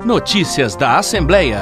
Notícias da Assembleia.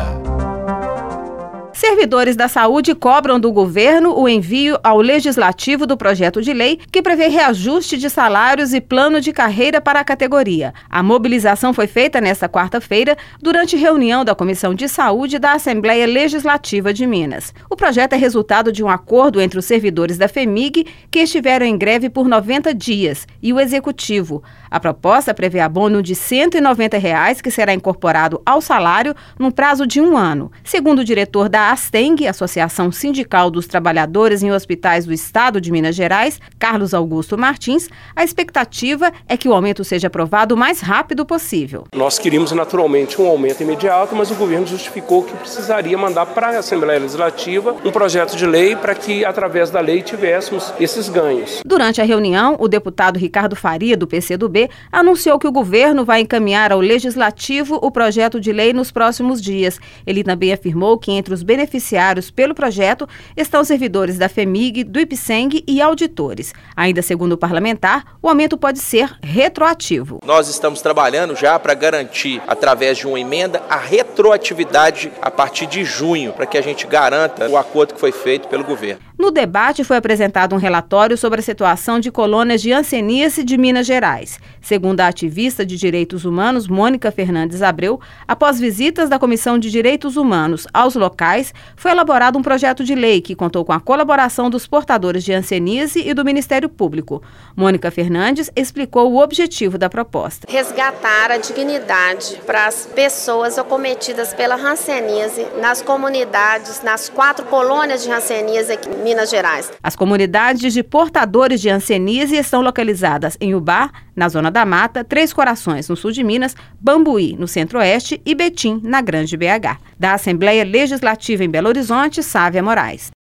Servidores da saúde cobram do governo o envio ao legislativo do projeto de lei que prevê reajuste de salários e plano de carreira para a categoria. A mobilização foi feita nesta quarta-feira durante reunião da Comissão de Saúde da Assembleia Legislativa de Minas. O projeto é resultado de um acordo entre os servidores da FEMIG, que estiveram em greve por 90 dias, e o Executivo. A proposta prevê abono de R$ 190, que será incorporado ao salário num prazo de 1 ano. Segundo o diretor da ASTENG, Associação Sindical dos Trabalhadores em Hospitais do Estado de Minas Gerais, Carlos Augusto Martins, a expectativa é que o aumento seja aprovado o mais rápido possível. Nós queríamos naturalmente um aumento imediato, mas o governo justificou que precisaria mandar para a Assembleia Legislativa um projeto de lei para que, através da lei, tivéssemos esses ganhos. Durante a reunião, o deputado Ricardo Faria, do PCdoB, anunciou que o governo vai encaminhar ao Legislativo o projeto de lei nos próximos dias. Ele também afirmou que entre os beneficiários pelo projeto estão servidores da FEMIG, do IPSENG e auditores. Ainda segundo o parlamentar, o aumento pode ser retroativo. Nós estamos trabalhando já para garantir, através de uma emenda, a retroatividade a partir de junho, para que a gente garanta o acordo que foi feito pelo governo. No debate foi apresentado um relatório sobre a situação de colônias de hanseníase de Minas Gerais. Segundo a ativista de direitos humanos Mônica Fernandes Abreu, após visitas da Comissão de Direitos Humanos aos locais, foi elaborado um projeto de lei que contou com a colaboração dos portadores de hanseníase e do Ministério Público. Mônica Fernandes explicou o objetivo da proposta. Resgatar a dignidade para as pessoas acometidas pela hanseníase nas comunidades, nas 4 colônias de hanseníase aqui em Minas Gerais. As comunidades de portadores de hanseníase estão localizadas em Ubá, na Zona da Mata, Três Corações, no sul de Minas, Bambuí, no centro-oeste e Betim, na Grande BH. Da Assembleia Legislativa em Belo Horizonte, Sávia Moraes.